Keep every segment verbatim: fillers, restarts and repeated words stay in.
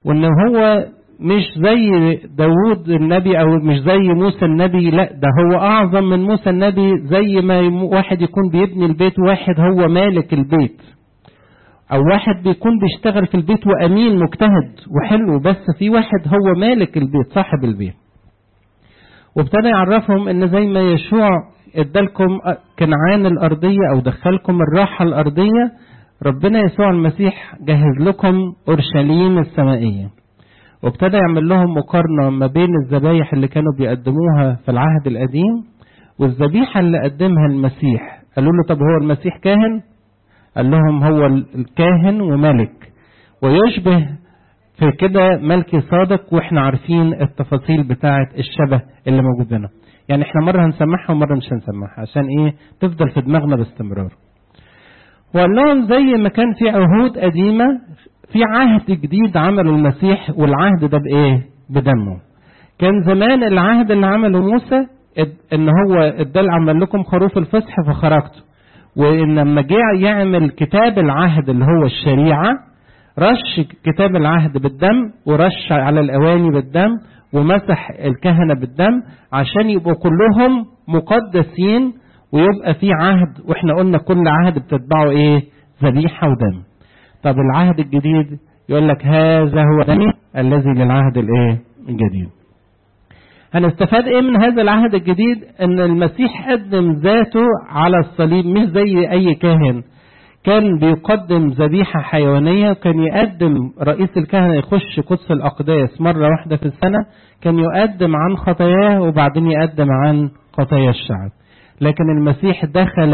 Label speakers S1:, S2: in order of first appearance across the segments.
S1: وان هو مش زي داود النبي او مش زي موسى النبي، لا ده هو اعظم من موسى النبي. زي ما واحد يكون بيبني البيت واحد هو مالك البيت، او واحد بيكون بيشتغل في البيت وامين مجتهد وحلو، بس في واحد هو مالك البيت صاحب البيت. وابتدى يعرفهم ان زي ما يشوع ادالكم كنعان الارضية او دخلكم الراحة الارضية، ربنا يسوع المسيح جهز لكم اورشليم السمائية. وابتدى يعمل لهم مقارنة ما بين الذبايح اللي كانوا بيقدموها في العهد القديم والذبيحة اللي قدمها المسيح. قالوا له طب هو المسيح كاهن؟ قال لهم هو الكاهن وملك، ويشبه في كده ملكي صادق، واحنا عارفين التفاصيل بتاعة الشبه اللي موجود هنا. يعني احنا مرة هنسمعها ومرة مش هنسمعها عشان ايه تفضل في دماغنا باستمرار. وقال لهم زي ما كان في عهود قديمة، في عهد جديد عمله المسيح، والعهد ده بايه؟ بدمه. كان زمان العهد اللي عمله موسى ان هو ادال عمل لكم خروف الفصح فخرجتوا، وان لما جه يعمل كتاب العهد اللي هو الشريعة رش كتاب العهد بالدم، ورش على الاواني بالدم، ومسح الكهنة بالدم عشان يبقوا كلهم مقدسين ويبقى في عهد. واحنا قلنا كل عهد بتتبعه ايه؟ ذبيحة ودم. طب العهد الجديد يقول لك هذا هو دمي الذي للعهد الايه؟ الجديد. هنستفاد ايه من هذا العهد الجديد؟ ان المسيح قدم ذاته على الصليب، مش زي اي كاهن كان بيقدم ذبيحة حيوانية. كان يقدم رئيس الكهنة يخش قدس الأقداس مرة واحدة في السنة، كان يقدم عن خطاياه وبعدين يقدم عن خطايا الشعب. لكن المسيح دخل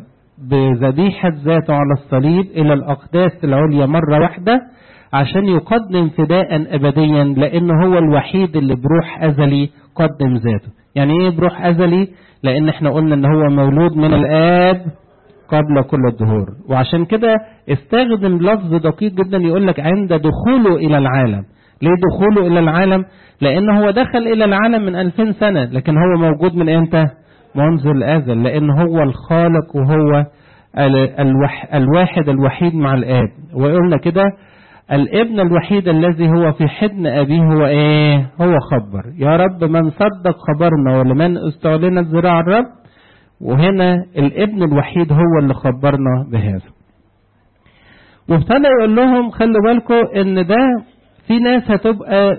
S1: بذبيحة ذاته على الصليب إلى الأقداس العليا مرة واحدة عشان يقدم فداء أبديا، لأنه هو الوحيد اللي بروح أزلي قدم ذاته. يعني إيه بروح أزلي؟ لأن احنا قلنا إن هو مولود من الآب قبل كل الدهور، وعشان كده استخدم لفظ دقيق جدا يقول لك عند دخوله إلى العالم. ليه دخوله إلى العالم؟ لأنه هو دخل إلى العالم من ألفين سنة، لكن هو موجود من إمتى؟ منذ الأزل، لأن هو الخالق وهو الوح الواحد الوحيد مع الآب. وقلنا كده الابن الوحيد الذي هو في حضن أبيه هو إيه؟ هو خبر يا رب من صدق خبرنا ولمن استعلنت ذراع الرب. وهنا الابن الوحيد هو اللي خبرنا بهذا. وابتدى يقول لهم خلوا بالكم ان ده في ناس هتبقى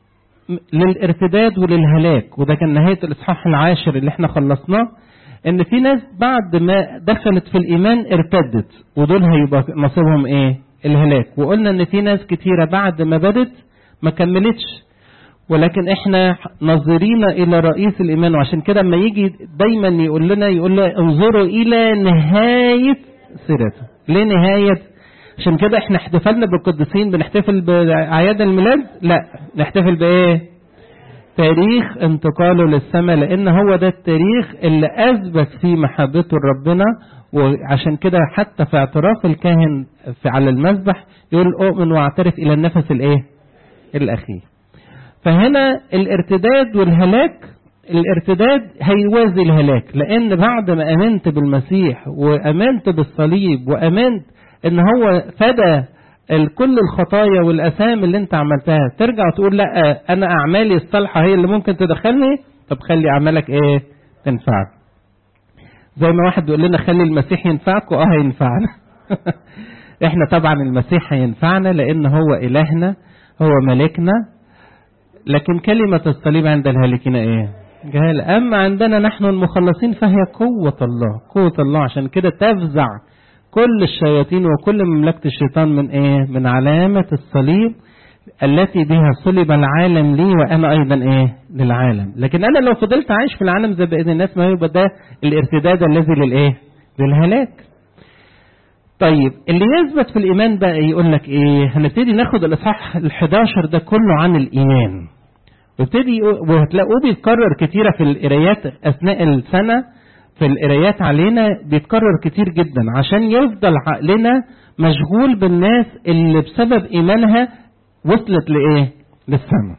S1: للارتداد وللهلاك، وده كان نهاية الاصحاح العاشر اللي احنا خلصناه، ان في ناس بعد ما دخلت في الايمان ارتدت، ودول هيبقى نصيبهم ايه؟ الهلاك. وقلنا ان في ناس كتيرة بعد ما بدت ما كملتش، ولكن احنا ناظرين الى رئيس الايمان. وعشان كده لما يجي دايما يقول لنا يقول لنا انظروا الى نهاية سيرته. ليه نهاية؟ عشان كده احنا احتفلنا بالقديسين، بنحتفل باعياد الميلاد؟ لا، نحتفل بايه؟ تاريخ انتقاله للسماء، لان هو ده التاريخ اللي اثبت فيه محبته لربنا. وعشان كده حتى في اعتراف الكاهن في على المذبح يقول اؤمن واعترف الى النفس الايه؟ الاخير. فهنا الارتداد والهلاك، الارتداد هيوازي الهلاك، لان بعد ما امنت بالمسيح وامنت بالصليب وامنت ان هو فدى كل الخطايا والاثام اللي انت عملتها، ترجع تقول لا انا اعمالي الصالحه هي اللي ممكن تدخلني. طب خلي اعمالك ايه؟ تنفعك. زي ما واحد بيقول لنا خلي المسيح ينفعك، واه هينفعنا. احنا طبعا المسيح هينفعنا لان هو الهنا، هو ملكنا. لكن كلمة الصليب عند الهالكين ايه؟ جهال. اما عندنا نحن المخلصين فهي قوة الله، قوة الله. عشان كده تفزع كل الشياطين وكل مملكة الشيطان من ايه؟ من علامة الصليب التي بها صلب العالم لي وانا ايضا ايه؟ للعالم. لكن انا لو فضلت عايش في العالم زي بقية الناس ما يبقى ده الارتداد الذي للايه؟ للهلاك. طيب اللي يثبت في الإيمان بقى يقول لك إيه؟ هنبتدي ناخد الإصحاح الحداشر ده كله عن الإيمان، وابتدي وهتلاقوه بيتكرر كتيرة في القرايات أثناء السنة. في القرايات علينا بيتكرر كتير جدا عشان يفضل عقلنا مشغول بالناس اللي بسبب إيمانها وصلت لإيه؟ للسماء.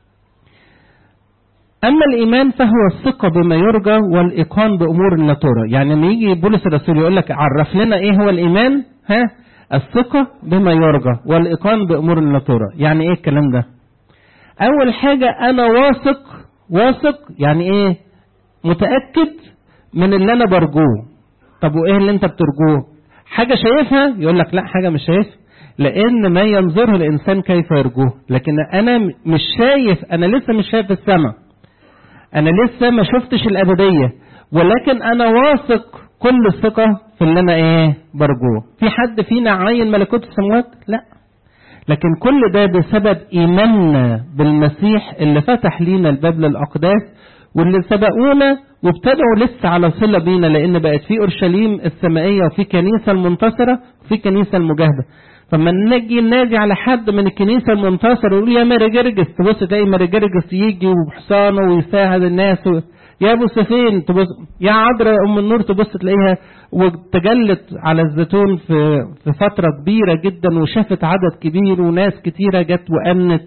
S1: أما الإيمان فهو الثقة بما يرجى والإيقان بأمور لا ترى. يعني لما يجي بولس الرسول يقول لك عرف لنا إيه هو الإيمان؟ ها؟ الثقة بما يرجى والإيقان بأمور لا ترى. يعني ايه الكلام ده؟ اول حاجة انا واثق، واثق يعني ايه؟ متأكد من اللي انا برجوه. طب وايه اللي انت بترجوه؟ حاجة شايفها؟ يقول لك لا حاجة مش شايفها، لان ما ينظره الانسان كيف يرجوه. لكن انا مش شايف، انا لسه مش شايف السماء، انا لسه ما شفتش الابدية، ولكن انا واثق كل الثقة في اللي انا ايه برجوه. في حد فينا عاين ملكوت السماوات؟ لا. لكن كل ده بسبب ايماننا بالمسيح اللي فتح لينا الباب للاقداس، واللي سبقونا وابتدعوا لسه على صلة بينا، لان بقت في اورشليم السمائية وفي كنيسة المنتصرة وفي كنيسة المجاهدة. فما نجي ننادي على حد من الكنيسة المنتصرة ويقول يا ماري جرجس، تبص تلاقي ماري جرجس يجي وبحصانه ويساعد الناس و... يا ابو سفين تبص، يا عذراء ام النور تبص تلاقيها وتجلت على الزيتون في في فترة كبيرة جدا، وشافت عدد كبير وناس كتيرة جت وامنت،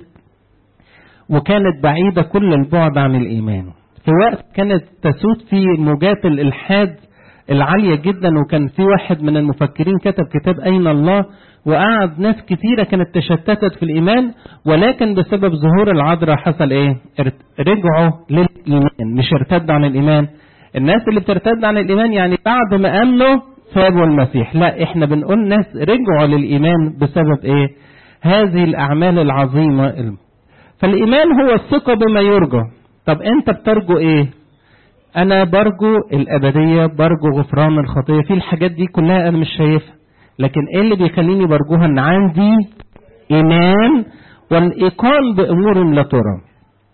S1: وكانت بعيدة كل البعد عن الايمان. في وقت كانت تسود في موجات الالحاد العالية جدا، وكان في واحد من المفكرين كتب كتاب اين الله، وقعد ناس كتيرة كانت تشتتت في الإيمان، ولكن بسبب ظهور العذراء حصل إيه؟ رجعوا للإيمان، مش ارتدوا عن الإيمان. الناس اللي بترتد عن الإيمان يعني بعد ما أمنوا سابوا المسيح. لا، إحنا بنقول ناس رجعوا للإيمان بسبب إيه؟ هذه الأعمال العظيمة. فالإيمان هو الثقة بما يرجى. طب أنت بترجو إيه؟ أنا برجو الأبدية، برجو غفران الخطية، في الحاجات دي كلها أنا مش شايفها، لكن ايه اللي بيخليني برجوها؟ ان عندي ايمان والايقان بامور لا ترى.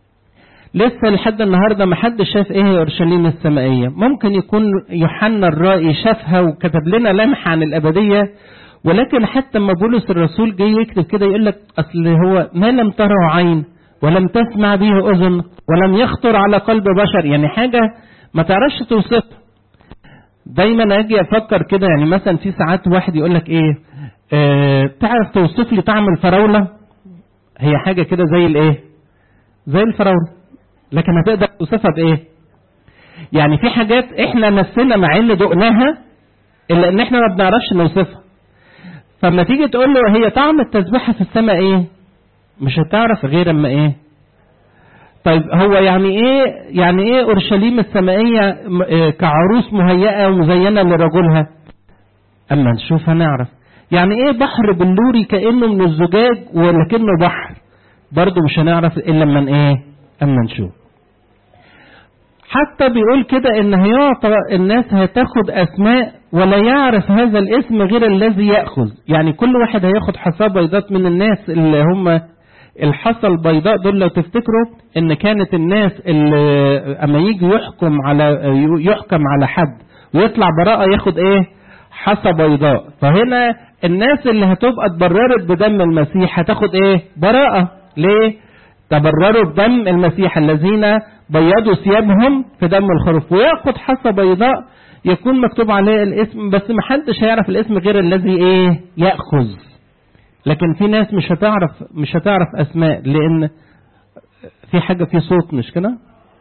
S1: لسه لحد النهارده ما حدش شاف ايه هي اورشليم السمائيه. ممكن يكون يوحنا الرائي شافها وكتب لنا لمحه عن الابديه، ولكن حتى ما بولس الرسول جاي يكتب كده يقول لك اصل هو ما لم تره عين ولم تسمع به اذن ولم يخطر على قلب بشر، يعني حاجه ما تعرفش توصفها. دايما اجي افكر كده، يعني مثلا في ساعات واحد يقول لك ايه اه تعرف توصف لي طعم الفراوله؟ هي حاجه كده زي الايه؟ زي الفراوله، لكن هتقدر توصفها بايه؟ يعني في حاجات احنا نفسنا مع ان دقناها الا ان احنا ما بنعرفش نوصفها. فلما تيجي تقول له هي طعم التسبيحه في السماء ايه؟ مش هتعرف غير اما ايه؟ طيب هو يعني ايه يعني ايه اورشليم السمائيه كعروس مهيئه ومزينه لرجلها؟ اما نشوف هنعرف. يعني ايه بحر بلوري كانه من الزجاج ولكنه بحر؟ برضه مش هنعرف الا لما ايه؟ اما نشوف. حتى بيقول كده ان هيعطى الناس هتاخد اسماء ولا يعرف هذا الاسم غير الذي ياخذ. يعني كل واحد هياخد حصى بيضات من الناس اللي هم الحصى البيضاء دول. لو تفتكروا ان كانت الناس اللي اما يجي يحكم على يحكم على حد ويطلع براءة ياخد ايه؟ حصى بيضاء. فهنا الناس اللي هتبقى اتبررت بدم المسيح هتاخد ايه؟ براءة. ليه؟ تبرروا بدم المسيح الذين بيضوا ثيابهم في دم الخروف، وياخد حصى بيضاء يكون مكتوب عليه الاسم، بس محدش هيعرف الاسم غير الذي ايه؟ يأخذ. لكن في ناس مش هتعرف مش هتعرف اسماء، لان في حاجة في صوت مش كده.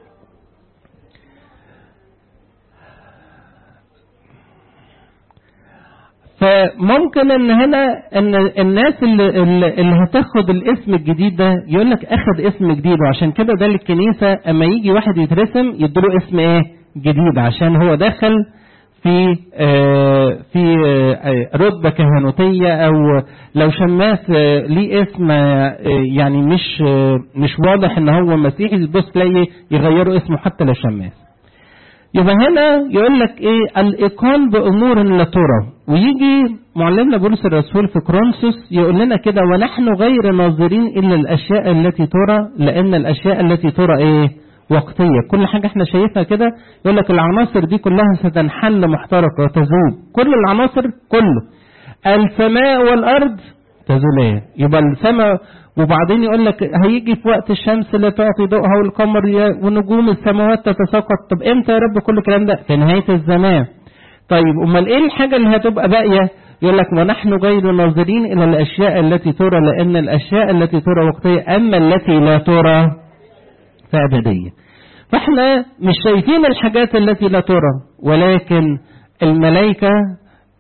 S1: فممكن ان هنا ان الناس اللي, اللي هتاخد الاسم الجديد ده يقول لك اخد اسم جديد، وعشان كده ده الكنيسة اما يجي واحد يترسم يديله اسم ايه؟ جديد، عشان هو دخل في آه في آه رتبة كهنوتية، او لو شماس آه ليه اسم آه يعني مش آه مش واضح ان هو مسيحي، بص تلاقي يغيروا اسمه حتى لو شماس. يبقى هنا يقول لك ايه؟ الايقان بامور لا ترى. ويجي معلمنا بولس الرسول في كورنثوس يقول لنا كده ونحن غير ناظرين الا الاشياء التي ترى، لان الاشياء التي ترى ايه؟ وقتية. كل حاجة احنا شايفها كده يقول لك العناصر دي كلها ستنحل محترقة وتذوب، كل العناصر كله. السماء والارض تزولان. يبقى السماء، وبعدين يقول لك هيجي في وقت الشمس لا تعطي ضوءها والقمر ونجوم السماوات تتساقط. طب امتى يا رب كل الكلام ده؟ في نهاية الزمان. طيب امال ايه الحاجة اللي هتبقى باقية؟ يقول لك ونحن غير ناظرين الى الاشياء التي ترى، لان الاشياء التي ترى وقتية اما التي لا ترى فابدية. فاحنا مش شايفين الحاجات التي لا ترى، ولكن الملائكة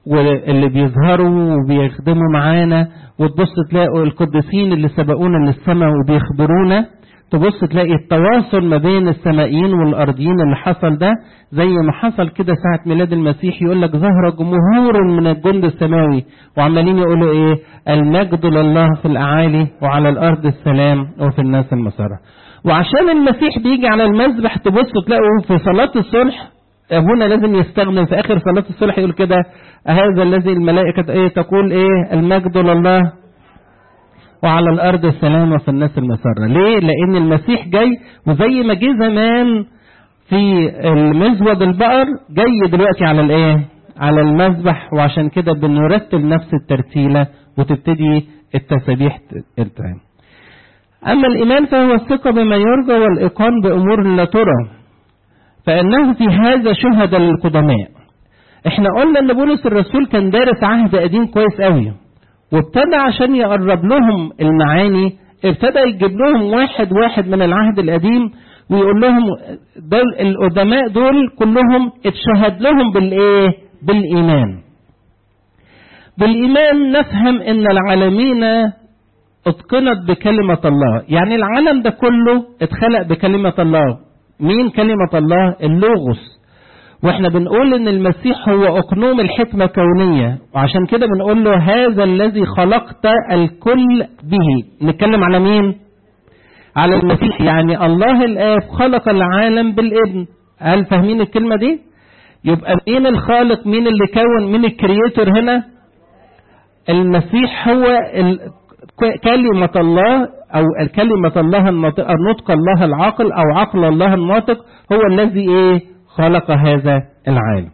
S1: واللي بيظهروا وبيخدموا معانا، وتبص تلاقوا القديسين اللي سبقونا للسماء وبيخبرونا، تبص تلاقي التواصل ما بين السمائيين والأرضيين اللي حصل ده زي ما حصل كده ساعة ميلاد المسيح. يقول لك ظهر جمهور من الجند السماوي وعمالين يقولوا ايه؟ المجد لله في الأعالي وعلى الأرض السلام وفي الناس المسرة. وعشان المسيح بيجي على المذبح تبص تلاقوا في صلاة الصلح أبونا لازم يستخدم في آخر صلاة الصلح يقول كده هذا الذي الملائكة ايه تقول ايه؟ المجد لله وعلى الأرض السلام وفي الناس المسرة. ليه؟ لأن المسيح جاي، وزي ما جه زمان في المزود البقر جاي دلوقتي على الايه؟ على المذبح. وعشان كده بنرتب نفس الترتيلة وتبتدي التسابيح التام. أما الإيمان فهو الثقة بما يرجى والإيقان بأمور لا ترى، فإنه في هذا شهد للقدماء. احنا قلنا ان بولس الرسول كان دارس عهد قديم كويس قوي، وابتدى عشان يقرب لهم المعاني ابتدى يجيب لهم واحد واحد من العهد القديم ويقول لهم دول القدماء دول كلهم اتشهد لهم بالايه؟ بالايمان. بالايمان نفهم ان العالمين اتقنت بكلمة الله، يعني العالم ده كله اتخلق بكلمة الله. مين كلمة الله؟ اللوغوس. واحنا بنقول ان المسيح هو اقنوم الحكمة الكونية، وعشان كده بنقول له هذا الذي خلقت الكل به. نتكلم على مين؟ على المسيح. يعني الله الآب خلق العالم بالابن. هل فاهمين الكلمة دي؟ يبقى مين الخالق؟ مين اللي كون؟ مين الكرياتور هنا؟ المسيح هو كلمة الله، او كلمة الله الناطق، نطق الله العاقل او عقل الله الناطق، هو الذي ايه؟ خلق هذا العالم.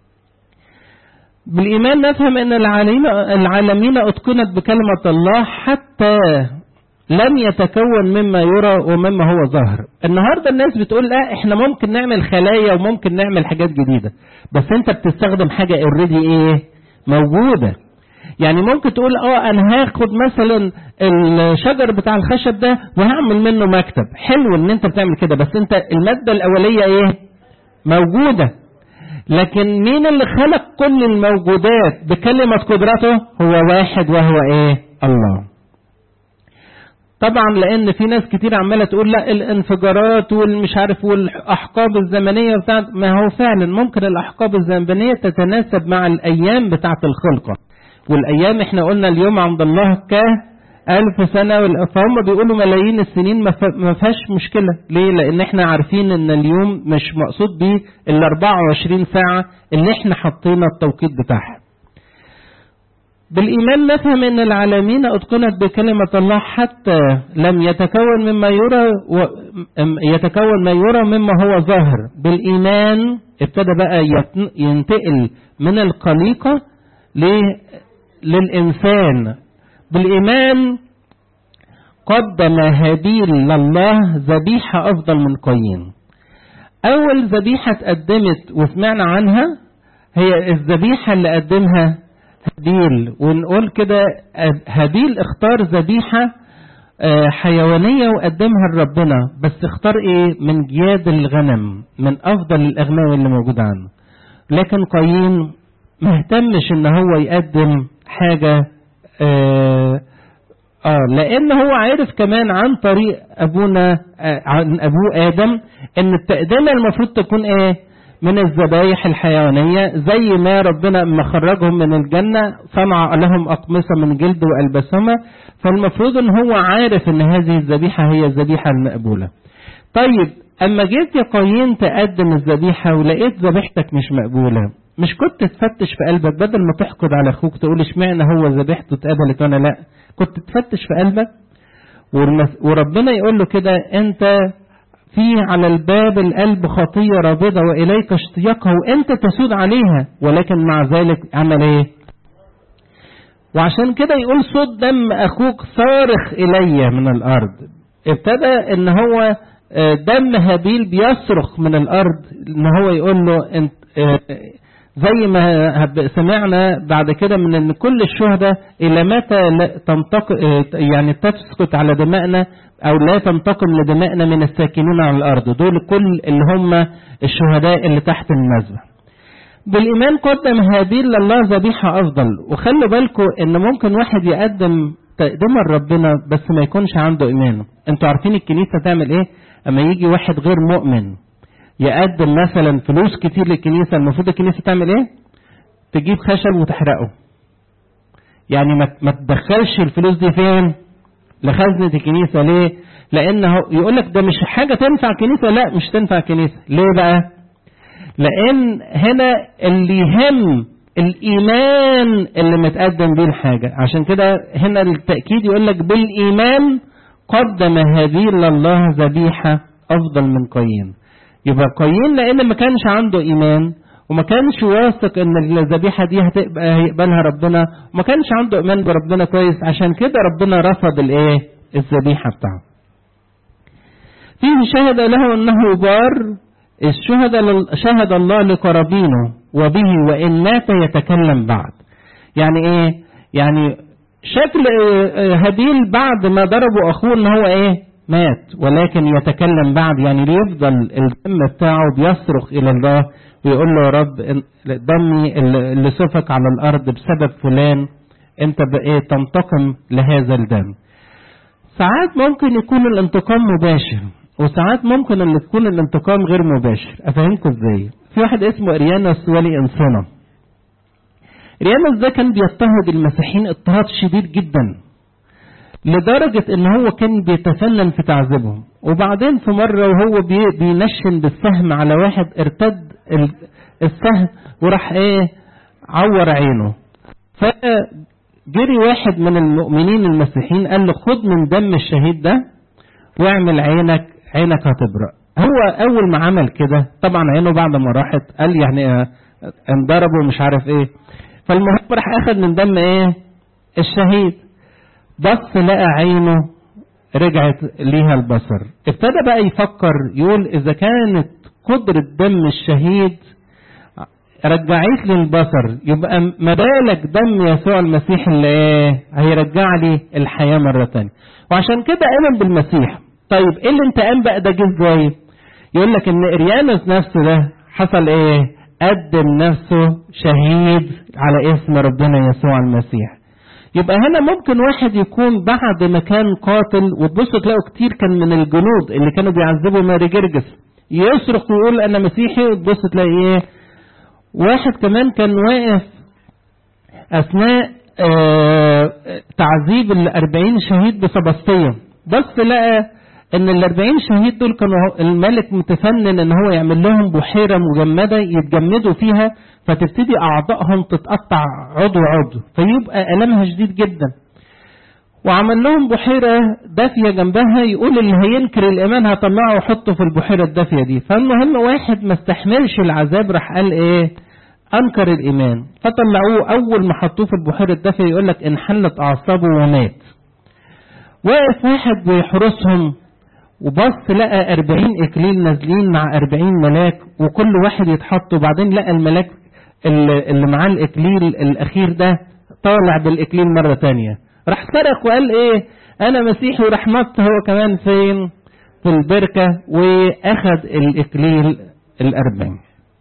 S1: بالإيمان نفهم أن العالمين أتقنت بكلمة الله حتى لم يتكون مما يرى ومما هو ظاهر. النهاردة الناس بتقول لا احنا ممكن نعمل خلايا وممكن نعمل حاجات جديدة، بس انت بتستخدم حاجة اوريدي ايه؟ موجودة. يعني ممكن تقول اه انا هاخد مثلا الشجر بتاع الخشب ده وهعمل منه مكتب. حلو ان انت بتعمل كده، بس انت المادة الأولية ايه؟ موجودة. لكن مين اللي خلق كل الموجودات بكلمة قدرته؟ هو واحد وهو ايه؟ الله. طبعا لان في ناس كتير عمالة تقول لا الانفجارات والمش عارف والاحقاب الزمنية بتاعت، ما هو فعلا ممكن الاحقاب الزمنية تتناسب مع الايام بتاعت الخلقة، والايام احنا قلنا اليوم عند الله ك ألف سنة، فهم بيقولوا ملايين السنين ما فيهاش مشكلة. ليه؟ لأن احنا عارفين ان اليوم مش مقصود بيه ال أربعة وعشرين ساعة اللي احنا حطينا التوقيت بتاعها. بالإيمان نفهم ان العالمين أتقنت بكلمة الله حتى لم يتكون مما يرى و... يتكون ما يرى مما هو ظاهر. بالإيمان ابتدى بقى ينتقل من الخليقة ل... للإنسان. بالإيمان قدم هابيل لله ذبيحة أفضل من قايين. أول ذبيحة اتقدمت وسمعنا عنها هي الذبيحة اللي قدمها هابيل، ونقول كده هابيل اختار ذبيحة حيوانية وقدمها لربنا، بس اختار ايه؟ من جياد الغنم، من أفضل الأغنام اللي موجودة عنه. لكن قايين ما اهتمش ان هو يقدم حاجة آه, آه لأن هو عارف كمان عن طريق أبونا آه عن أبوه آدم إن التقدمة المفروض تكون إيه؟ من الذبايح الحيوانية، زي ما ربنا لما خرجهم من الجنة صنع لهم أقمصة من جلد وألبسهما، فالمفروض إن هو عارف إن هذه الذبيحة هي الذبيحة المقبولة. طيب أما جيت يا قايين تقدم الذبيحة ولقيت ذبيحتك مش مقبولة، مش كنت تفتش في قلبك بدل ما تحقد على اخوك تقول اشمعنى هو ذبيحته اتقبلت وانا لا؟ كنت تفتش في قلبك وربنا يقول له كده انت في على الباب القلب خطية رابضة واليك اشتياقها وانت تسود عليها، ولكن مع ذلك عمل ايه؟ وعشان كده يقول صوت دم اخوك صارخ الي من الارض. ابتدى ان هو دم هابيل بيصرخ من الارض، ان هو يقول له انت زي ما سمعنا بعد كده من ان كل الشهداء الى متى تنتق يعني تسكت على دمائنا او لا تنتقم لدمائنا من الساكنين على الارض. دول كل اللي هم الشهداء اللي تحت المذبح. بالإيمان قدم هابيل لله ذبيحة أفضل. وخلوا بالكم إن ممكن واحد يقدم تقدمه لربنا بس ما يكونش عنده إيمان. أنتوا عارفين الكنيسة تعمل إيه؟ أما يجي واحد غير مؤمن يقدم مثلا فلوس كتير للكنيسة، المفروض الكنيسة تعمل إيه؟ تجيب خشب وتحرقه. يعني ما تدخلش الفلوس دي فين؟ لخزنة الكنيسة. ليه؟ لأنه يقول لك ده مش حاجة تنفع كنيسة. لا، مش تنفع كنيسة. ليه بقى؟ لأن هنا اللي يهم الإيمان اللي متقدم بيه الحاجة. عشان كده هنا التأكيد يقول لك بالإيمان قدم هابيل لله ذبيحة أفضل من قايين. يبقى قايين لأن ما كانش عنده إيمان وما كانش واثق ان الذبيحة دي هتبقى هيقبلها ربنا، وما كانش عنده إيمان بربنا كويس، عشان كده ربنا رفض الايه؟ الذبيحة بتاعه. فيه شهد له انه بار، الشهد شهد الله لقرابينه وبه وإن مات يتكلم بعد. يعني ايه؟ يعني شكل هابيل بعد ما ضربوا اخوه ان هو ايه؟ مات، ولكن يتكلم بعد، يعني ليفضل الدم بتاعه بيصرخ الى الله ويقول له يا رب دمي اللي سفك على الارض بسبب فلان انت بايه تنتقم لهذا الدم. ساعات ممكن يكون الانتقام مباشر، وساعات ممكن ان يكون الانتقام غير مباشر. افهمكم ازاي؟ في واحد اسمه اريانوس ولي انصنة. اريانوس ده كان بيضطهد المسيحيين اضطهاد شديد جدا، لدرجة ان هو كان بيتفنن في تعذيبهم. وبعدين في مرة وهو بينشن بالسهم على واحد ارتد السهم وراح ايه؟ عور عينه. فجري واحد من المؤمنين المسيحيين قال له خد من دم الشهيد ده واعمل عينك عينك هتبرق. هو اول ما عمل كده طبعا عينه بعد ما راحت قال يعني انضرب ومش عارف ايه. فالمهم راح اخد من دم ايه؟ الشهيد. بص لقى عينه رجعت ليها البصر. ابتدى بقى يفكر يقول اذا كانت قدرة دم الشهيد رجعت لي البصر، يبقى ما بالك دم يسوع المسيح اللي ايه؟ هيرجع لي الحياة مرة تانية. وعشان كده آمن بالمسيح. طيب ايه اللي انت قام بقى ده جه ازاي؟ يقول لك ان اريانوس نفسه ده حصل ايه؟ قدم نفسه شهيد على اسم ربنا يسوع المسيح. يبقى هنا ممكن واحد يكون بعد ما كان قاتل، وتبصوا تلاقوا كتير كان من الجنود اللي كانوا بيعذبوا ماري جرجس يصرخ ويقول انا مسيحي، وتبص تلاقي ايه؟ واحد كمان كان واقف اثناء آه تعذيب الاربعين شهيد بسبسطية، بس لقى ان الاربعين شهيد دول كانوا الملك متفنن ان هو يعمل لهم بحيرة مجمدة يتجمدوا فيها، فتبتدي اعضائهم تتقطع عضو عضو فيبقى ألمها شديد جدا. وعمل لهم بحيرة دافية جنبها، يقول اللي هينكر الايمان هطلعه وحطه في البحيرة الدافية دي. فالمهم واحد ما استحملش العذاب راح قال ايه؟ انكر الايمان. فطلعوه، اول ما حطوه في البحيرة الدافية يقول لك انحلت اعصابه ومات. واقف واحد بيحرسهم وبص لقى أربعين إكليل نازلين مع أربعين ملاك، وكل واحد يتحط، وبعدين لقى الملاك اللي معاه الإكليل الأخير ده طالع بالإكليل مرة تانية. راح صرخ وقال إيه؟ أنا مسيحي. وراح نط هو كمان فين؟ في البركة وأخذ الإكليل الأربعين.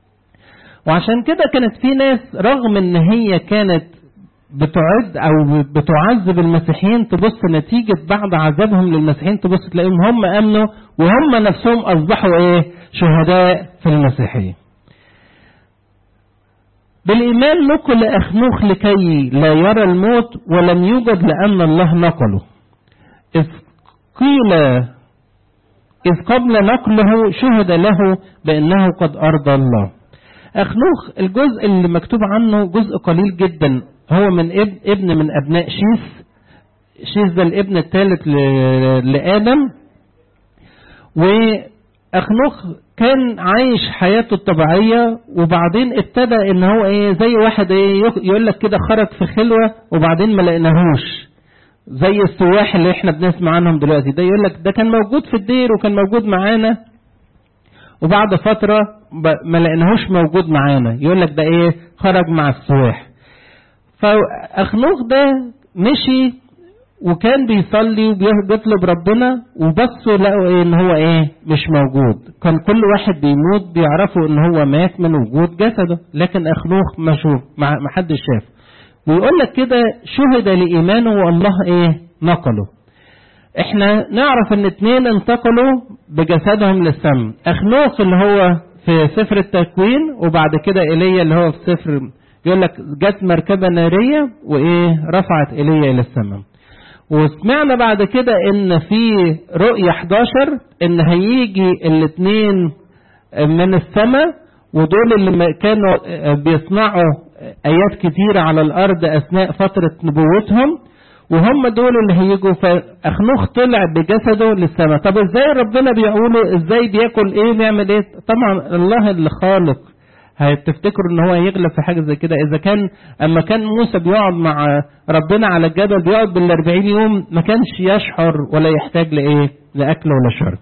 S1: وعشان كده كانت في ناس رغم إن هي كانت بتعد او بتعذب المسيحيين، تبص نتيجة بعد عذابهم للمسيحيين تبص تلاقيهم هم امنوا وهم نفسهم اصبحوا ايه؟ شهداء في المسيحية. بالايمان نقل اخنوخ لكي لا يرى الموت ولم يوجد لان الله نقله، اذ قيل اذ قبل نقله شهد له بانه قد ارضى الله. اخنوخ الجزء اللي مكتوب عنه جزء قليل جدا، هو من ابن, ابن من ابناء شيث. شيث ده الابن الثالث لآدم. واخنوخ كان عايش حياته الطبيعية، وبعدين ابتدى ان هو ايه؟ زي واحد ايه يقول لك كده خرج في خلوة وبعدين ما لقيناهوش، زي السواح اللي احنا بنسمع عنهم دلوقتي. ده يقول لك ده كان موجود في الدير وكان موجود معانا، وبعد فترة ما لقيناهوش موجود معانا، يقول لك ده ايه؟ خرج مع السواح. فأخنوخ ده مشي وكان بيصلي وبيطلب ربنا، وبصوا لقوا ايه ان هو ايه مش موجود. كان كل واحد بيموت بيعرفوا ان هو مات من وجود جسده، لكن اخنوخ ما شوف ما حدش شاف. ويقول لك كده شهد لإيمانه والله ايه نقله. احنا نعرف ان اتنين انتقلوا بجسدهم للسماء، اخنوخ اللي هو في سفر التكوين، وبعد كده ايليا اللي هو في سفر، يقول لك جت مركبة نارية وايه رفعت ايليا الى السماء. وسمعنا بعد كده ان في رؤية حداشر ان هيجي الاثنين من السماء، ودول اللي كانوا بيصنعوا ايات كتيرة على الارض اثناء فترة نبوتهم، وهم دول اللي هيجوا. فاخنوخ طلع بجسده للسماء. طب ازاي ربنا بيقولوا ازاي بياكل ايه نعمل ايه؟ طبعا الله اللي خالق. هتفتكروا ان هو يغلب في حاجة زي كده؟ اذا كان اما كان موسى بيقعد مع ربنا على الجبل بيقعد بالاربعين يوم ما كانش يشعر ولا يحتاج لايه لاكل ولا شرب.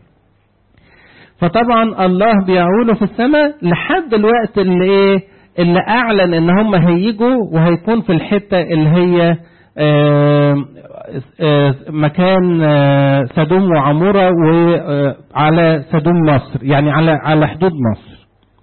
S1: فطبعا الله بيعوله في السماء لحد الوقت اللي ايه اللي اعلن ان هم هيجوا وهيكون في الحتة اللي هي آآ آآ مكان آآ سدوم وعمورة، وعلى سدوم مصر، يعني على على حدود مصر.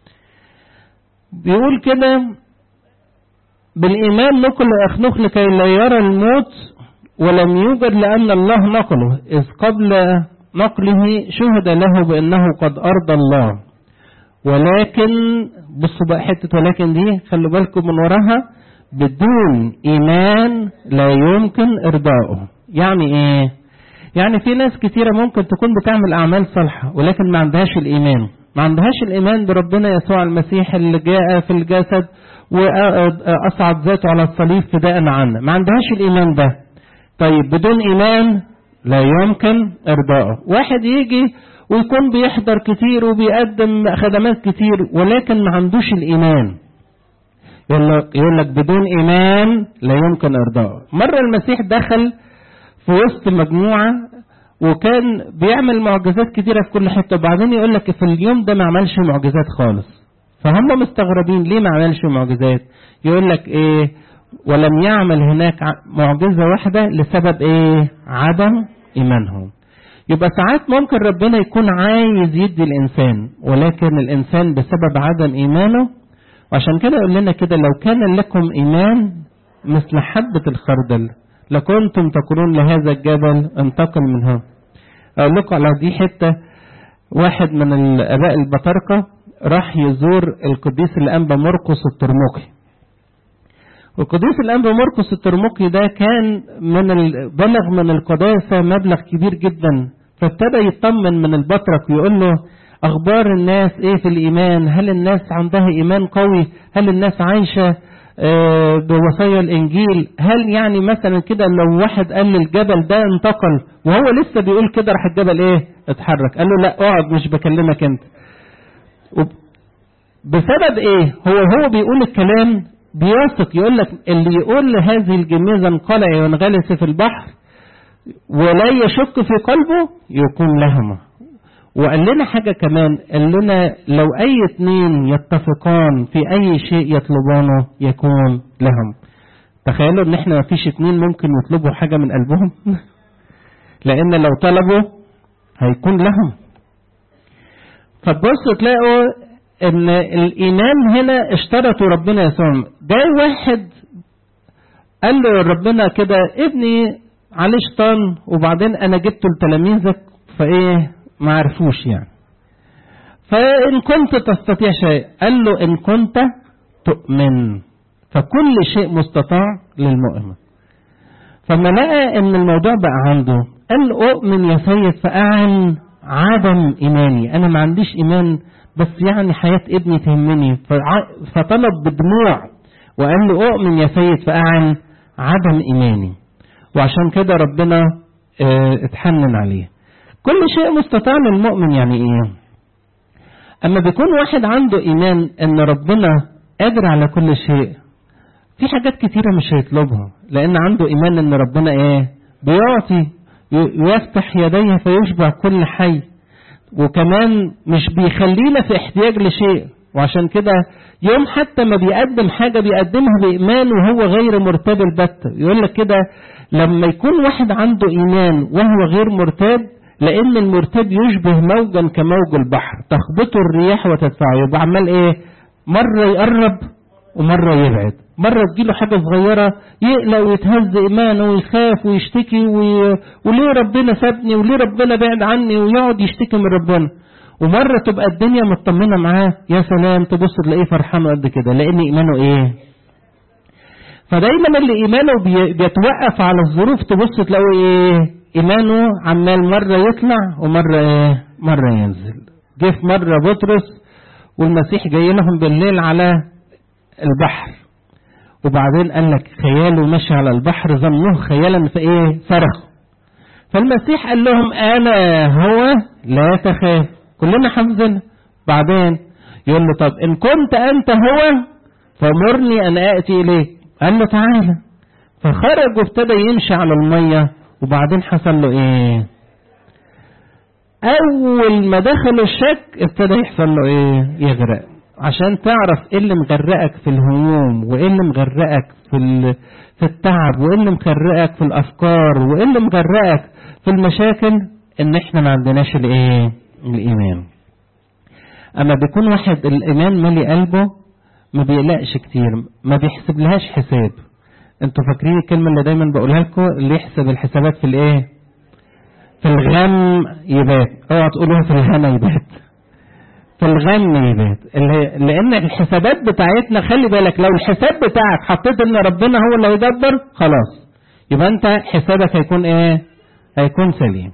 S1: بيقول كده بالإيمان نقل أخنوخ لكي لا يرى الموت ولم يوجد لأن الله نقله، إذ قبل نقله شهد له بأنه قد أرضى الله. ولكن بصوا بقى حتة ولكن دي خلوا بالكم من وراها، بدون إيمان لا يمكن إرضائه. يعني إيه؟ يعني في ناس كتيرة ممكن تكون بتعمل أعمال صالحة ولكن ما عندهاش الإيمان، ما عندهاش الإيمان بربنا يسوع المسيح اللي جاء في الجسد وأصعد ذاته على الصليب فداء عنا، ما عندهاش الإيمان ده. طيب بدون إيمان لا يمكن إرضائه. واحد يجي ويكون بيحضر كتير وبيقدم خدمات كتير ولكن ما عندوش الإيمان، يقول لك بدون إيمان لا يمكن إرضائه. مرة المسيح دخل في وسط مجموعة وكان بيعمل معجزات كتيرة في كل حتة، وبعدين يقول لك في اليوم ده ما عملش معجزات خالص. فهم مستغربين ليه ما عملش معجزات؟ يقول لك ايه ولم يعمل هناك معجزة واحدة لسبب ايه عدم إيمانهم. يبقى ساعات ممكن ربنا يكون عايز يدي الإنسان ولكن الإنسان بسبب عدم إيمانه. وعشان كده يقول لنا كده لو كان لكم إيمان مثل حبة الخردل لكنتم تقولون لهذا الجبل انتقل منها. أقول لكم على دي حتة، واحد من الآباء البطاركة راح يزور القديس الأنبا مرقس الترمقي. والقديس الأنبا مرقس الترمقي ده كان من بلغ من القداسة مبلغ كبير جدا، فابتدى يطمن من البطرك ويقول له أخبار الناس إيه في الإيمان؟ هل الناس عندها إيمان قوي؟ هل الناس عايشة بوصايا الإنجيل؟ هل يعني مثلا كده لو واحد قال للجبل ده انتقل وهو لسه بيقول كده راح الجبل إيه اتحرك؟ قال له لا اقعد مش بكلمك انت. بسبب إيه؟ هو هو بيقول الكلام بيثق. يقول لك اللي يقول لهذه الجميزة انقلع وانغلس في البحر ولا يشك في قلبه يكون لهما. وقال لنا حاجة كمان، قال لنا لو أي اتنين يتفقان في أي شيء يطلبانه يكون لهم. تخيلوا ان احنا مفيش اتنين ممكن يطلبوا حاجة من قلبهم لأن لو طلبوا هيكون لهم. فبصوا تلاقوا ان الإيمان هنا اشترطوا ربنا يسوع. ده واحد قال له ربنا كده ابني عليه شيطان وبعدين انا جبته لتلاميذك فايه ما عرفوش يعني، فإن كنت تستطيع شيء قال له إن كنت تؤمن فكل شيء مستطاع للمؤمن. فما لقى إن الموضوع بقى عنده قال أؤمن يا سيد فأعن عدم إيماني، أنا ما عنديش إيمان بس يعني حياة ابني تهمني. فطلب بدموع وقال له أؤمن يا سيد فأعن عدم إيماني. وعشان كده ربنا اه اتحنن عليه. كل شيء مستطاع للمؤمن يعني ايه؟ اما بيكون واحد عنده ايمان ان ربنا قادر على كل شيء في حاجات كتيرة مش هيطلبها لان عنده ايمان ان ربنا ايه بيعطي ويفتح يديه فيشبع كل حي، وكمان مش بيخلينا في احتياج لشيء. وعشان كده يوم حتى ما بيقدم حاجة بيقدمها بإيمان وهو غير مرتاب البتة. يقول لك كده لما يكون واحد عنده إيمان وهو غير مرتاب، لأن المرتاب يشبه موجا كموج البحر تخبطه الرياح وتدفعه، يبقى عمال إيه؟ مرة يقرب ومرة يبعد، مرة تجيله حاجة صغيرة يقلق ويتهز إيمانه ويخاف ويشتكي وي... وليه ربنا سابني وليه ربنا بعد عني ويقعد يشتكي من ربنا. ومرة تبقى الدنيا مطمنة معاه، يا سلام، تبص تلاقيه فرحان قد كده، لأن إيمانه إيه؟ فدايما اللي إيمانه بي... بيتوقف على الظروف تبص تلاقيه إيه؟ إيمانه عمال مرة يطلع ومرة إيه؟ مرة ينزل. جه في مرة بطرس والمسيح جاي لهم بالليل على البحر، وبعدين قال لك خياله مشي على البحر ظنوه خيالا في ايه؟ صرخ. فالمسيح قال لهم انا هو لا تخاف. كلنا حافظين. بعدين يقول له طب ان كنت انت هو فمرني ان اتي اليك. قال له تعالى، فخرج وابتدى يمشي على الميه. وبعدين حصل له ايه؟ اول ما دخل الشك ابتدى يحصل له ايه؟ يغرق. عشان تعرف ايه اللي مغرقك في الهموم، وايه اللي مغرقك في في التعب، وايه اللي مغرقك في الافكار، وايه اللي مغرقك في المشاكل، ان احنا ما عندناش الايه؟ الايمان. اما بيكون واحد الايمان مالي قلبه ما بيقلقش كتير، ما بيحسب لهاش حساب. انتوا فاكرين الكلمه اللي دايما بقولها لكم، اللي يحسب الحسابات في الايه؟ في الغم يبات. اوعى تقولوها في الهنا يبات، في الغم يبات. لان الحسابات بتاعتنا، خلي بالك، لو الحساب بتاعك حطيت ان ربنا هو اللي هيدبر خلاص، يبقى انت حسابك هيكون ايه؟ هيكون سليم.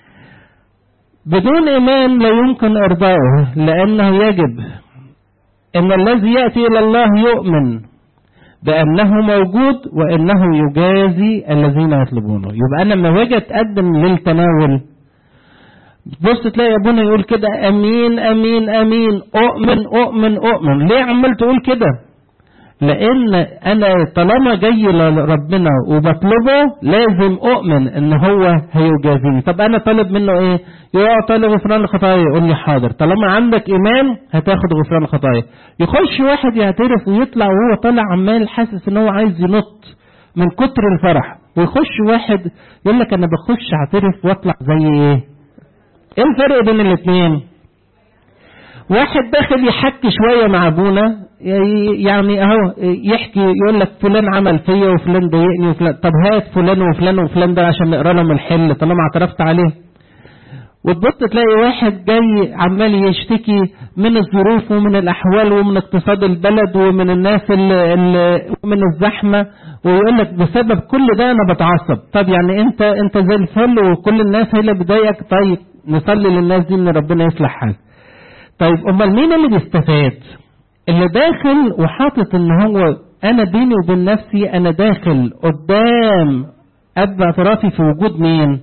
S1: بدون ايمان لا يمكن ارضائه، لانه يجب ان الذي ياتي الى الله يؤمن بانه موجود وانه يجازي الذين يطلبونه. يبقى انا لما باجي اتقدم للتناول بص تلاقي ابونا يقول كده امين امين امين، اؤمن اؤمن اؤمن. ليه عمال تقول كده؟ لان انا طالما جاي لربنا وبطلبه لازم اؤمن ان هو هيجازيني. طب انا طالب منه ايه؟ يقع طالب غفران الخطايا، يقول لي حاضر. طالما عندك ايمان هتاخد غفران الخطايا. يخش واحد يعترف ويطلع وهو طالع عمال حاسس ان هو عايز ينط من كتر الفرح، ويخش واحد يقول لك انا بخش اعترف واطلع زي ايه؟ ايه الفرق بين الاثنين؟ واحد داخل يحكي شوية مع ابونا، يعني اهو يحكي يقول لك فلان عمل فيا وفلان ضايقني وفلان، طب هات فلان وفلان وفلان ده عشان نقرا لهم الحل طالما اعترفت عليه. وتبص تلاقي واحد جاي عمال يشتكي من الظروف ومن الاحوال ومن اقتصاد البلد ومن الناس ومن الزحمه، ويقول لك بسبب كل ده انا بتعصب. طب يعني انت انت زي الفل وكل الناس هي اللي بتضايقك؟ طيب نصلي للناس دي ان ربنا يصلح حالها. طيب امال مين اللي بيستفاد؟ اللي داخل وحاطط ان هو انا بيني وبين نفسي انا داخل قدام اب اعترافي في وجود مين؟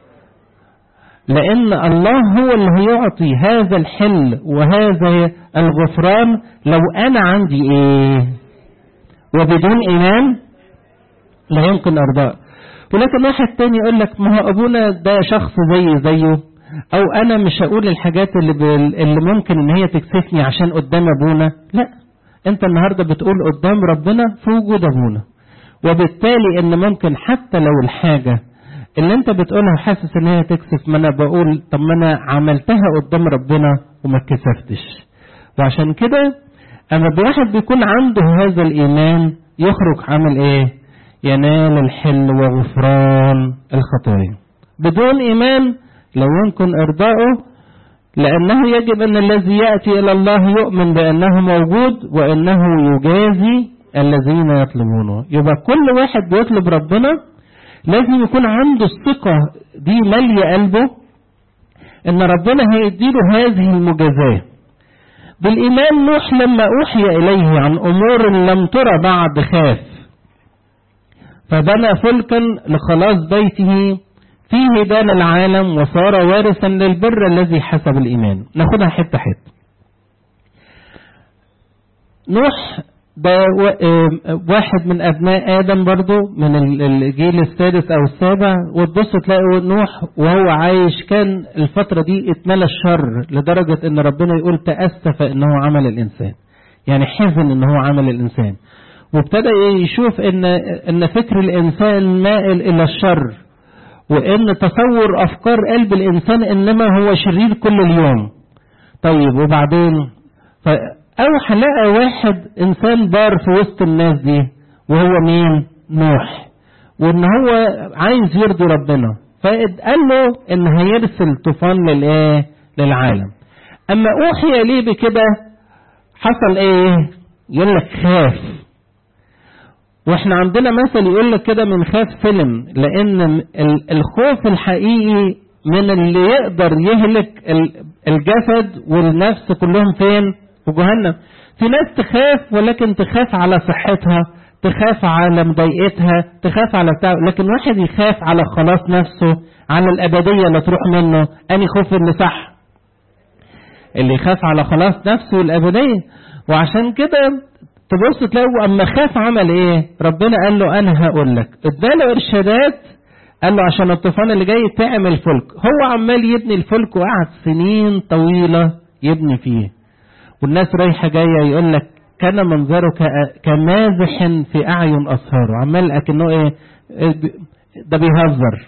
S1: لأن الله هو اللي هيعطي هذا الحل وهذا الغفران لو أنا عندي إيه؟ وبدون إيمان لا يمكن أرضاء. ولكن واحد تاني يقول لك ما هو أبونا ده شخص زي زيه، أو أنا مش هقول الحاجات اللي, بال... اللي ممكن إن هي تكسفني عشان قدام أبونا. لا، أنت النهاردة بتقول قدام ربنا في وجود أبونا، وبالتالي إن ممكن حتى لو الحاجة اللي انت بتقولها حاسس ان هي تكسف، ما انا بقول طب ما انا عملتها قدام ربنا وما اتكسفتش. وعشان كده اما الواحد بيكون عنده هذا الايمان يخرج عامل ايه؟ ينال الحل وغفران الخطايا. بدون ايمان لا يمكن ارضائه، لانه يجب ان الذي ياتي الى الله يؤمن بانه موجود وانه يجازي الذين يطلبونه. يبقى كل واحد بيطلب ربنا لازم يكون عنده الثقة دي مالية قلبه ان ربنا هيديله هذه المجازاة. بالإيمان نوح لما أوحي إليه عن أمور لم ترى بعد خاف، فبنى فلكا لخلاص بيته فيه دان العالم وصار وارثا للبر الذي حسب الإيمان. ناخدها حتة حتة. نوح ده واحد من أبناء آدم برضو من الجيل السادس أو السابع، وتبص تلاقي نوح وهو عايش كان الفترة دي اتملى الشر لدرجة ان ربنا يقول تأسف ان هو عمل الإنسان، يعني حزن ان هو عمل الإنسان، وابتدى يشوف ان ان فكر الإنسان مائل إلى الشر، وان تصور أفكار قلب الإنسان انما هو شرير كل اليوم. طيب وبعدين أو هلاقي واحد إنسان بار في وسط الناس دي وهو مين؟ نوح، وإن هو عايز يرضي ربنا، فقال له إن هيرسل طوفان للإيه؟ للعالم. أما أوحي ليه بكده حصل إيه؟ يقول لك خاف. وإحنا عندنا مثل يقول لك كده من خاف سلم، لأن الخوف الحقيقي من اللي يقدر يهلك الجسد والنفس كلهم فين؟ في جهنم. في ناس تخاف ولكن تخاف على صحتها، تخاف على مضايقتها، تخاف على بتاع، لكن واحد يخاف على خلاص نفسه، على الأبدية اللي تروح منه، أني خوف اللي صح اللي يخاف على خلاص نفسه والأبدية. وعشان كده تبص تلاقوا أما خاف عمل إيه؟ ربنا قال له أنا هقول لك، اداله إرشادات، قال له عشان الطوفان اللي جاي تعمل فلك. هو عمال يبني الفلك وقعد سنين طويلة يبني فيه، والناس رايحة جاية يقول لك كان منظره كمازح في أعين أصهاره، عمال أكنه إيه ده بيهزر.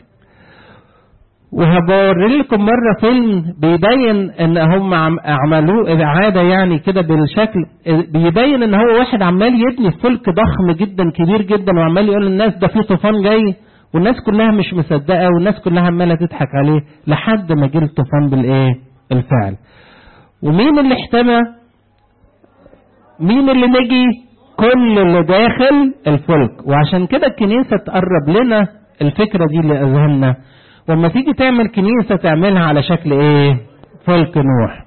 S1: وهبوري لكم مرة فيلم بيبين ان هم عملوه إعادة يعني كده بالشكل، بيبين ان هو واحد عمال يبني فلك ضخم جدا كبير جدا، وعمال يقول للناس ده في طوفان جاي، والناس كلها مش مصدقة، والناس كلها عمالة تضحك عليه لحد ما جه الطوفان بالايه؟ الفعل. ومين اللي احتمى؟ مين اللي نجي؟ كل اللي داخل الفلك. وعشان كده الكنيسة تقرب لنا الفكرة دي لأذهاننا، وما تيجي تعمل كنيسة تعملها على شكل ايه؟ فلك نوح.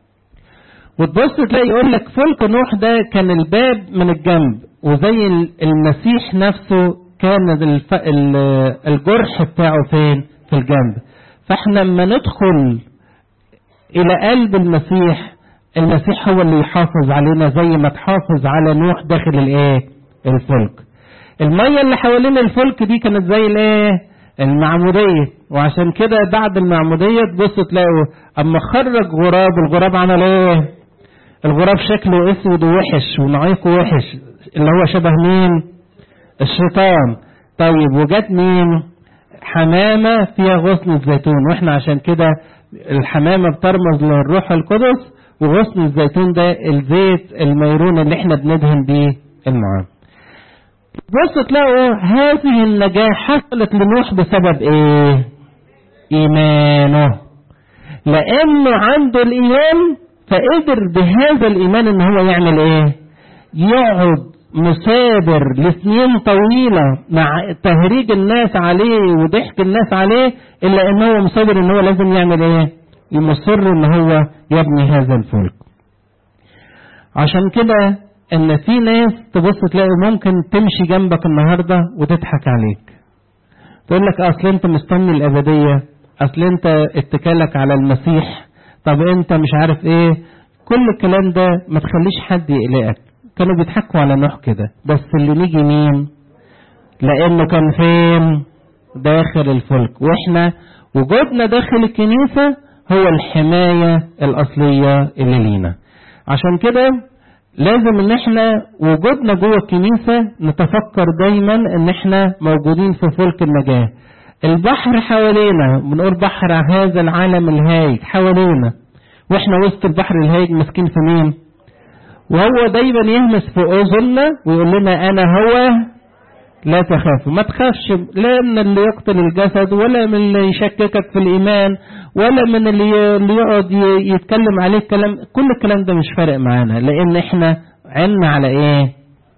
S1: وتبص تلاقي يقول لك فلك نوح ده كان الباب من الجنب، وزي المسيح نفسه كان الف... الجرح بتاعه فين؟ في الجنب. فاحنا لما ندخل الى قلب المسيح، المسيح هو اللي يحافظ علينا زي ما تحافظ على نوح داخل الايه؟ الفلك. المية اللي حوالين الفلك دي كانت زي الايه؟ المعمودية. وعشان كده بعد المعمودية تبص تلاقوا اما خرج غراب، الغراب عمل ايه؟ الغراب شكله اسود ووحش ونعيقه وحش، اللي هو شبه مين؟ الشيطان. طيب وجت مين؟ حمامة فيها غصن الزيتون، واحنا عشان كده الحمامة بترمز للروح القدس، وغصن الزيتون ده الزيت الميرون اللي احنا بندهن بيه المعام. بص تلاقوا هذه النجاة حصلت لنوح بسبب ايه؟ ايمانه. لانه عنده الايمان فقدر بهذا الايمان ان هو يعمل ايه؟ يقعد مثابر لسنين طويلة مع تهريج الناس عليه وضحك الناس عليه، الا ان هو مثابر ان هو لازم يعمل ايه؟ يمصر ان هو يبني هذا الفلك. عشان كده ان في ناس تبص تلاقي ممكن تمشي جنبك النهاردة وتضحك عليك، تقول لك اصل انت مستني الابدية، اصل انت اتكالك على المسيح، طب انت مش عارف ايه، كل الكلام ده ما تخليش حد يقلقك. كانوا بيضحكوا على نوح كده، بس اللي نيجي مين؟ لانه كان فين؟ داخل الفلك. واحنا وجودنا داخل الكنيسة هو الحماية الاصلية اللي لينا. عشان كده لازم ان احنا وجودنا جوه الكنيسة نتفكر دايما ان احنا موجودين في فلك النجاة. البحر حوالينا، بنقول بحر هذا العالم الهايج حوالينا، واحنا وسط البحر الهايج مسكين في مين؟ وهو دايما يهمس في اذننا ويقول لنا انا هو لا تخافوا. ما تخافش، لا من اللي يقتل الجسد، ولا من اللي يشككك في الايمان، ولا من اللي يقعد يتكلم عليك كلام، كل الكلام ده مش فارق معانا، لان احنا عنا على ايه؟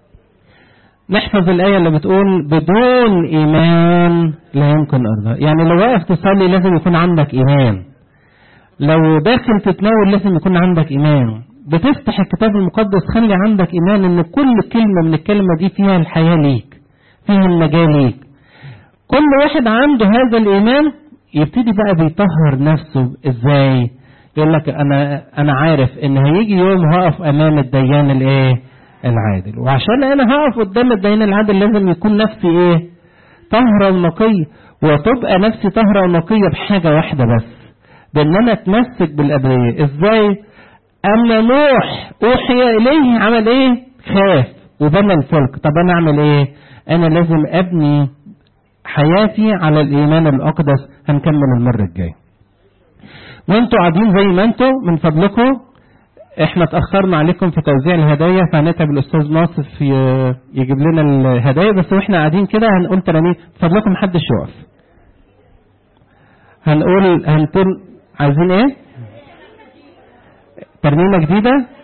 S1: نحفظ الايه اللي بتقول بدون ايمان لا يمكن ارضاء. يعني لو واقف تصلي لازم يكون عندك ايمان، لو داخل تتناول لازم يكون عندك ايمان، بتفتح الكتاب المقدس خلي عندك ايمان ان كل كلمة من الكلمة دي فيها الحياة ليك، فيها النجاة ليك. كل واحد عنده هذا الايمان يبتدي بقى بيطهر نفسه. ازاي؟ يقول لك انا انا عارف ان هيجي يوم هقف امام الديان الايه؟ العادل. وعشان انا هقف قدام الديان العادل لازم يكون نفسي ايه؟ طهرة ونقية. وتبقى نفسي طهرة ونقية بحاجة واحدة بس، بان انا اتمسك بالابدية. ازاي؟ اما نوح اوحي اليه عمل ايه؟ خاف وبنى الفلك. طب انا اعمل ايه؟ انا لازم ابني حياتي على الايمان الاقدس. هنكمل المرة الجاية. وانتوا قاعدين زي ما انتوا من فضلكم، احنا اتأخرنا عليكم في توزيع الهدايا، فهنتعب الاستاذ ناصف يجيب لنا الهدايا. بس واحنا قاعدين كده هنقول ترانيم. فضلكم محدش يقف. هنقول هنقول عايزين ايه؟ ترنيمة جديدة.